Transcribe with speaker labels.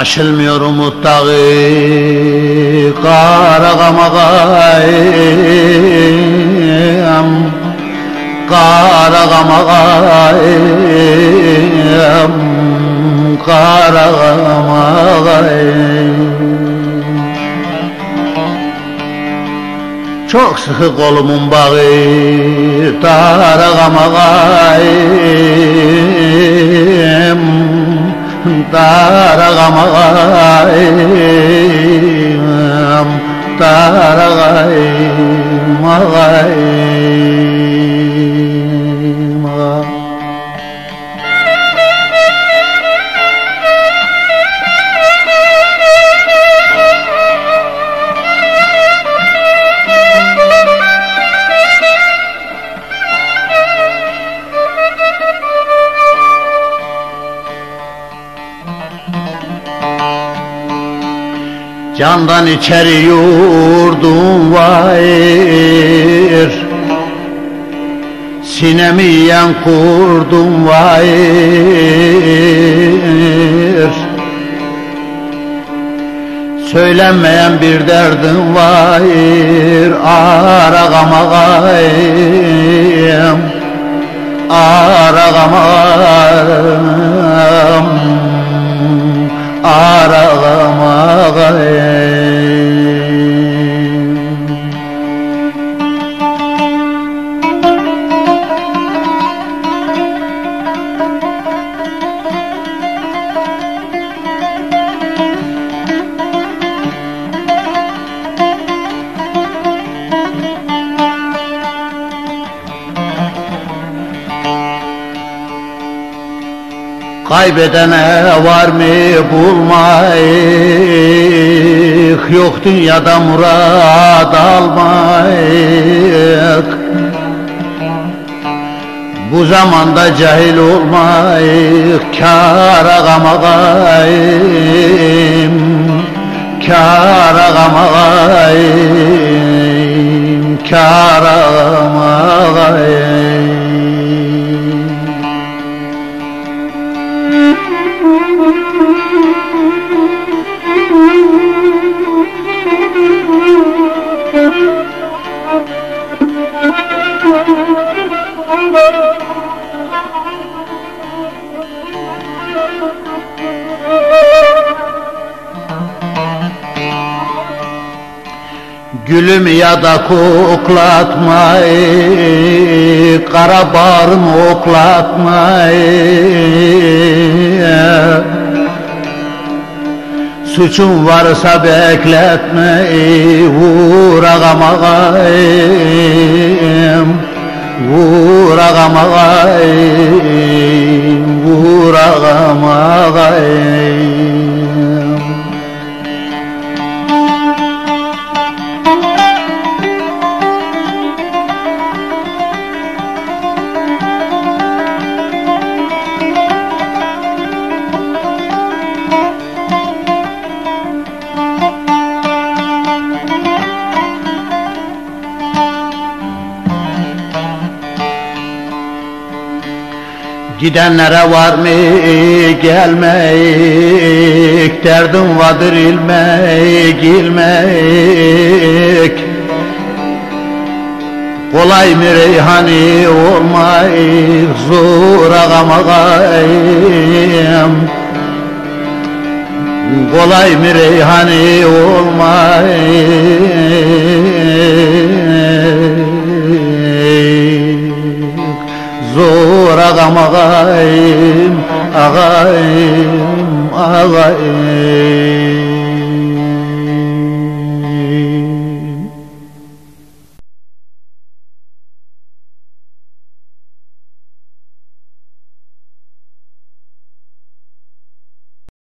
Speaker 1: Aşılmıyor umut dağı Karagam ağayım, Karagam ağayım, Karagam ağayım. Çok sıkı kolumun bağı Karagam ağayım, Karagam ağayım, Karagam ağayım. Candan içeri yurdum var, sinemi yiyen kurdum var. Söylenmeyen bir derdim var, Aragam ağayım, Aragam ağayım, Aragam ağayım. Kaybedene var mı bulmayık, yok dünyada murad almayık. Bu zamanda cahil olmayık, Karagam ağayım, Karagam ağayım, Karagam ağayım. Gülüm ya da koklatmayı, kara bağrımı oklatmayı. Suçum varsa bekletmeyi, vur ağam ağayım, vur ağam ağayım, vur ağam ağayım. Gidenlere var mı gelmek, derdim vardır ilmek, ilmek. Kolay mı reyhani olmayık, zor ağam ağayım. Kolay mı reyhani olmayık, zor ağam ağayım, ağayım, ağayım.